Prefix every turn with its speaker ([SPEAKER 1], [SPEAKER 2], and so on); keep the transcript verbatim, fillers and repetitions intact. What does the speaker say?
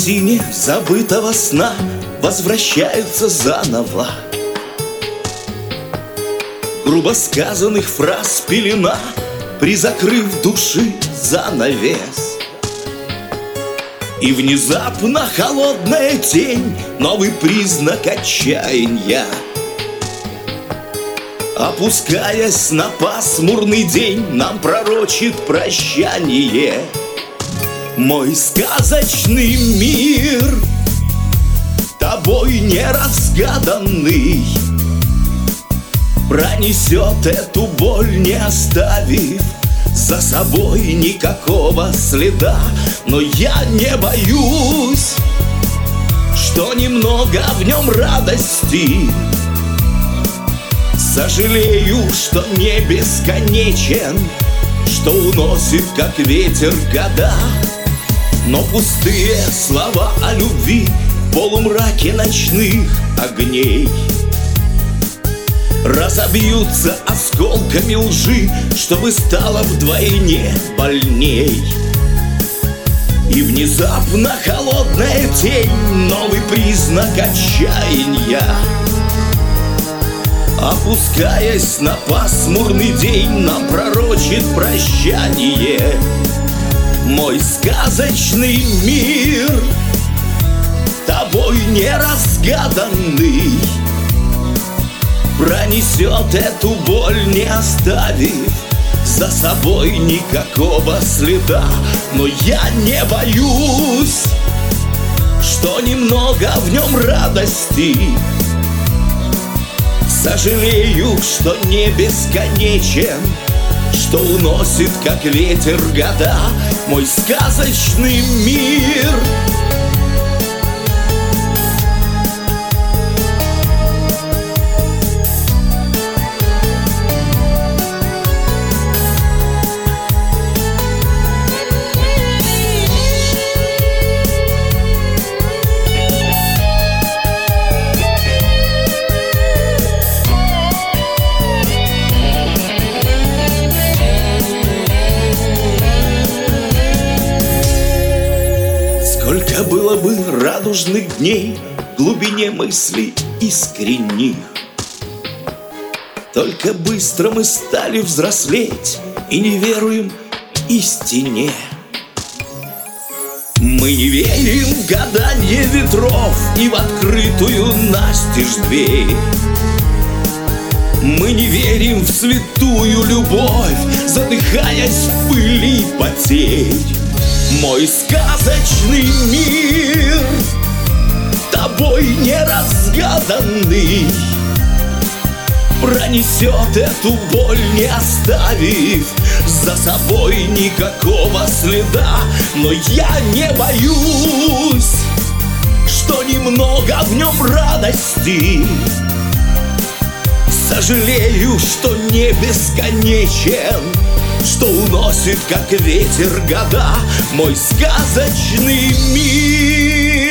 [SPEAKER 1] картине забытого сна возвращаются заново. Грубо сказанных фраз пелена, призакрыв души занавес. И внезапно холодная тень, новый признак отчаяния. Опускаясь на пасмурный день, нам пророчит прощание. Мой сказочный мир, тобой неразгаданный, пронесет эту боль, не оставив за собой никакого следа. Но я не боюсь, что немного в нем радости. Сожалею, что не бесконечен, что уносит, как ветер, года. Но пустые слова о любви в полумраке ночных огней разобьются осколками лжи, чтобы стало вдвойне больней. И внезапно холодная тень, новый признак отчаяния. Опускаясь на пасмурный день, нам пророчит прощание. Мой сказочный мир, тобой неразгаданный, пронесет эту боль, не оставив за собой никакого следа. Но я не боюсь, что немного в нем радости. Сожалею, что не бесконечен, что уносит, как ветер, года. Мой сказочный мир. Сколько было бы радужных дней в глубине мыслей искренних. Только быстро мы стали взрослеть и не веруем истине. Мы не верим в гаданье ветров и в открытую настежь дверь. Мы не верим в святую любовь, задыхаясь в пыли потерь. Мой сказочный мир, тобой неразгаданный, пронесет эту боль, не оставив за собой никакого следа. Но я не боюсь, что немного в нем радости. Сожалею, что не бесконечен, что уносит, как ветер, года. Мой сказочный мир.